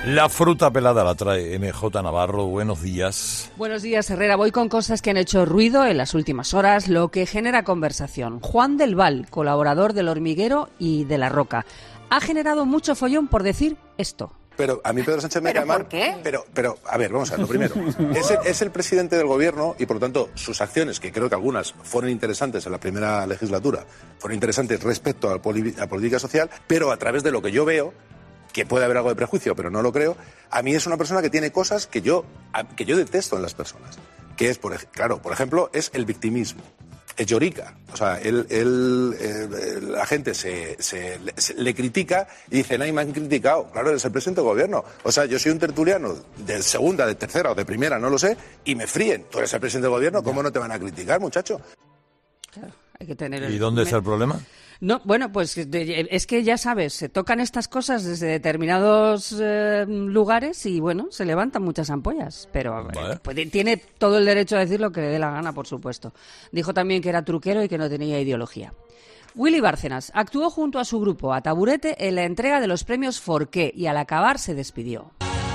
La fruta pelada la trae MJ Navarro. Buenos días. Buenos días, Herrera. Voy con cosas que han hecho ruido en las últimas horas, lo que genera conversación. Juan del Val, colaborador del Hormiguero y de La Roca, ha generado mucho follón por decir esto. Pero a mí Pedro Sánchez me cae mal. ¿Por qué? Pero, a ver, vamos a ver, lo primero. Es el presidente del gobierno y, por lo tanto, sus acciones, que creo que algunas fueron interesantes en la primera legislatura, fueron interesantes respecto a la política social, pero a través de lo que yo veo, que puede haber algo de prejuicio, pero no lo creo, a mí es una persona que tiene cosas que yo detesto en las personas. Que es, por ejemplo, es el victimismo. Es llorica. O sea, la gente le critica y dice, nadie me han criticado. Claro, eres el presidente del gobierno. O sea, yo soy un tertuliano de segunda, de tercera o de primera, no lo sé, y me fríen. Tú eres el presidente del gobierno, ¿cómo no te van a criticar, muchacho? Claro, hay que tener ¿Y dónde está el problema? No, bueno, pues es que ya sabes, se tocan estas cosas desde determinados lugares y, bueno, se levantan muchas ampollas. Pero pues, tiene todo el derecho a decir lo que le dé la gana, por supuesto. Dijo también que era truquero y que no tenía ideología. Willy Bárcenas actuó junto a su grupo, a Taburete, en la entrega de los premios Forqué y al acabar se despidió.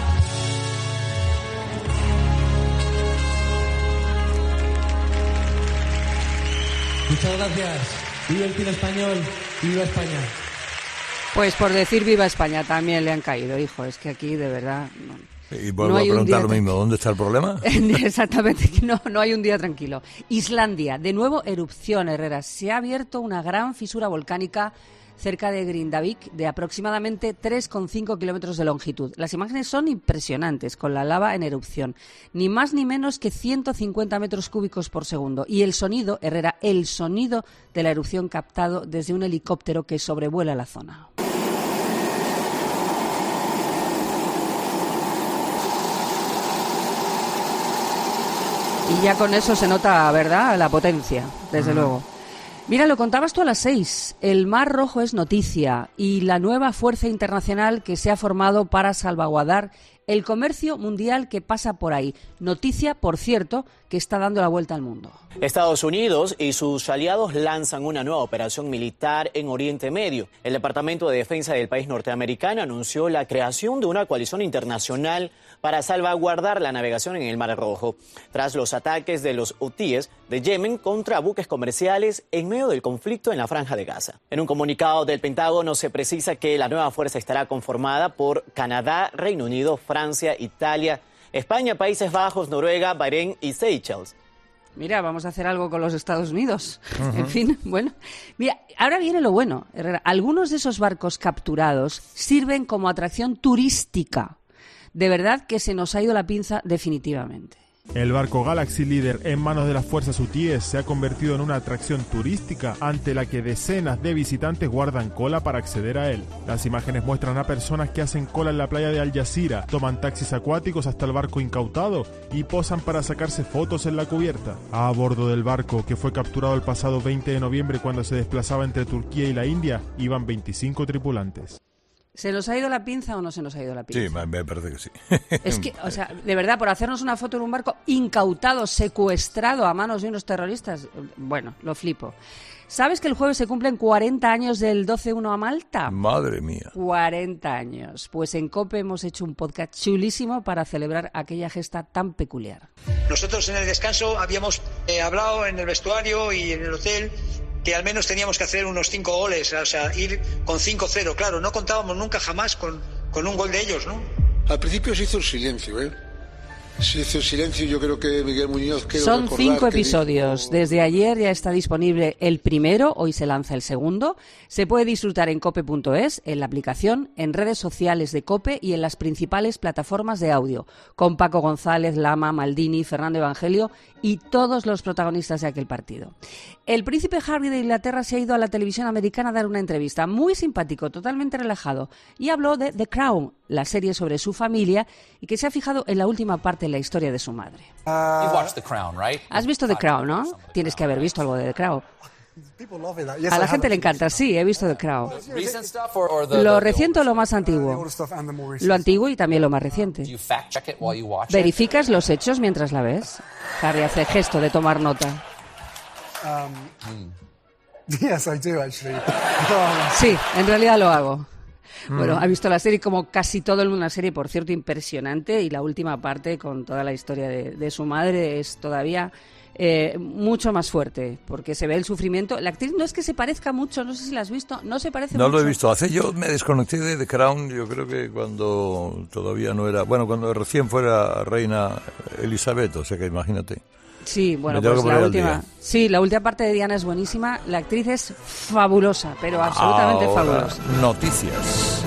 Muchas gracias. Viva el cine español, viva España. Pues por decir viva España también le han caído, hijo. Es que aquí, de verdad... Y vuelvo a preguntar lo mismo, ¿dónde está el problema? Exactamente, que no hay un día tranquilo. Islandia, de nuevo erupción, Herrera. Se ha abierto una gran fisura volcánica cerca de Grindavik, de aproximadamente 3,5 kilómetros de longitud. Las imágenes son impresionantes, con la lava en erupción. Ni más ni menos que 150 metros cúbicos por segundo. Y el sonido, Herrera, el sonido de la erupción captado desde un helicóptero que sobrevuela la zona. Y ya con eso se nota, ¿verdad?, la potencia, desde luego. Mira, lo contabas tú a las 6. El Mar Rojo es noticia y la nueva fuerza internacional que se ha formado para salvaguardar el comercio mundial que pasa por ahí. Noticia, por cierto, que está dando la vuelta al mundo. Estados Unidos y sus aliados lanzan una nueva operación militar en Oriente Medio. El Departamento de Defensa del país norteamericano anunció la creación de una coalición internacional para salvaguardar la navegación en el Mar Rojo, tras los ataques de los hutíes de Yemen contra buques comerciales en medio del conflicto en la Franja de Gaza. En un comunicado del Pentágono se precisa que la nueva fuerza estará conformada por Canadá, Reino Unido, Francia, Italia, España, Países Bajos, Noruega, Bahrein y Seychelles. Mira, vamos a hacer algo con los Estados Unidos. En fin, bueno. Mira, ahora viene lo bueno, Herrera. Algunos de esos barcos capturados sirven como atracción turística. De verdad que se nos ha ido la pinza definitivamente. El barco Galaxy Leader en manos de las fuerzas hutíes se ha convertido en una atracción turística ante la que decenas de visitantes guardan cola para acceder a él. Las imágenes muestran a personas que hacen cola en la playa de Al Jazeera, toman taxis acuáticos hasta el barco incautado y posan para sacarse fotos en la cubierta. A bordo del barco, que fue capturado el pasado 20 de noviembre cuando se desplazaba entre Turquía y la India, iban 25 tripulantes. ¿Se nos ha ido la pinza o no se nos ha ido la pinza? Sí, me parece que sí. Es que, o sea, de verdad, por hacernos una foto en un barco incautado, secuestrado a manos de unos terroristas, bueno, lo flipo. ¿Sabes que el jueves se cumplen 40 años del 12-1 a Malta? Madre mía. 40 años. Pues en COPE hemos hecho un podcast chulísimo para celebrar aquella gesta tan peculiar. Nosotros en el descanso habíamos hablado en el vestuario y en el hotel que al menos teníamos que hacer unos 5 goles, o sea, ir con 5-0. Claro, no contábamos nunca jamás con un gol de ellos, ¿no? Al principio se hizo un silencio, Se hizo un silencio, yo creo que Miguel Muñoz... Son 5 episodios. Desde ayer ya está disponible el primero, hoy se lanza el segundo. Se puede disfrutar en cope.es, en la aplicación, en redes sociales de COPE y en las principales plataformas de audio, con Paco González, Lama, Maldini, Fernando Evangelio y todos los protagonistas de aquel partido. El príncipe Harry de Inglaterra se ha ido a la televisión americana a dar una entrevista, muy simpático, totalmente relajado, y habló de The Crown, la serie sobre su familia y que se ha fijado en la última parte de la historia de su madre. ¿Has visto The Crown, no? Tienes que haber visto algo de The Crown. A la gente le encanta, sí, he visto The Crown. ¿Lo reciente o lo más antiguo? Lo antiguo y también lo más reciente. ¿Verificas los hechos mientras la ves? Harry hace gesto de tomar nota. Sí, en realidad lo hago. Bueno, ha visto la serie como casi todo el mundo, una serie, por cierto, impresionante, y la última parte con toda la historia de su madre es todavía mucho más fuerte, porque se ve el sufrimiento. La actriz no es que se parezca mucho, no sé si la has visto, no se parece mucho. No lo he visto. Yo me desconecté de The Crown, yo creo que cuando todavía no era, bueno, cuando recién fuera reina Elizabeth, o sea que imagínate. Sí, bueno, pues la última parte de Diana es buenísima. La actriz es fabulosa, pero absolutamente fabulosa. Noticias.